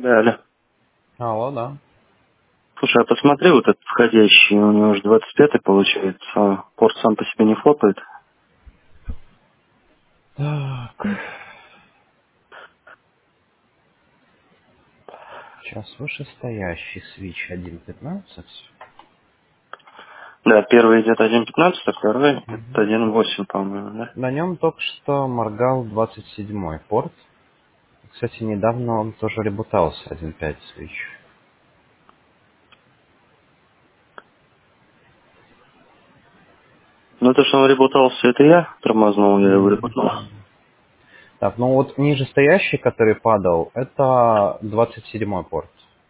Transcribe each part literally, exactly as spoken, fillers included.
Да, алло. Алло, да. Слушай, а посмотри, вот этот входящий, у него уже двадцать пятый получается, порт сам по себе не флопает. Так. Сейчас вышестоящий свич один пятнадцать. Да, первый идет один пятнадцать, а второй это Мгм. один восемь, по-моему, да? На нем только что моргал двадцать седьмой порт. Кстати, недавно он тоже ребутался один пять свич. Ну, то, что он ребутался, это я тормознул, я его Мгм. ребутнул. Так, ну вот нижестоящий, который падал, это двадцать седьмой порт.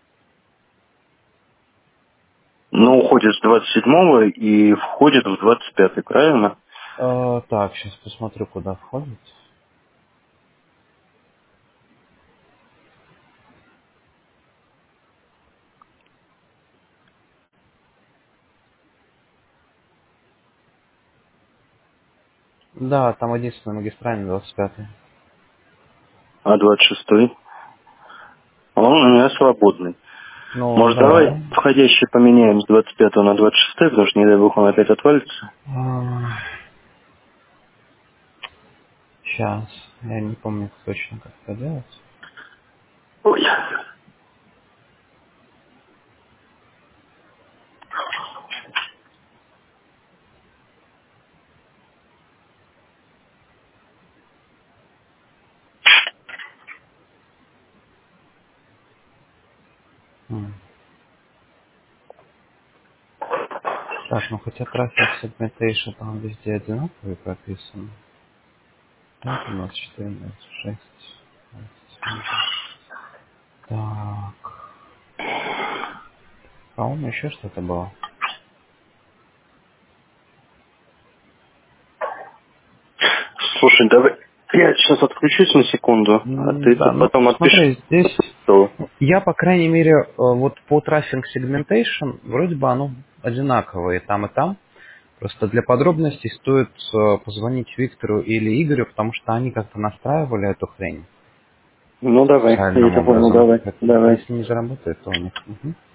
Ну, уходит с двадцать седьмого и входит в двадцать пятый, правильно? Э, так, сейчас посмотрю, куда входит. Да, там единственный магистральный двадцать пятый. А двадцать шестой? Он у меня свободный. Ну, Может, давай да. входящий поменяем с двадцать пятого на двадцать шестой, потому что, не дай бог, он опять отвалится. Сейчас. Я не помню точно, как это делать. Ой. М. Так, ну хотя трафик segmentation там везде одинаковый прописан. Так, двадцать четыре, двадцать шесть, двадцать семь. Так. По-моему, еще что-то было. Слушай, давай я сейчас отключусь на секунду, а М, ты Да, ну потом отпиши. смотри, здесь я, по крайней мере, э, вот по трафик segmentation, вроде бы оно одинаковое и там, и там. Просто для подробностей стоит э, позвонить Виктору или Игорю, потому что они как-то настраивали эту хрень Ну давай, я специальным тебя понял, образом. давай, Поэтому давай. если не заработает, то у них. Мгм.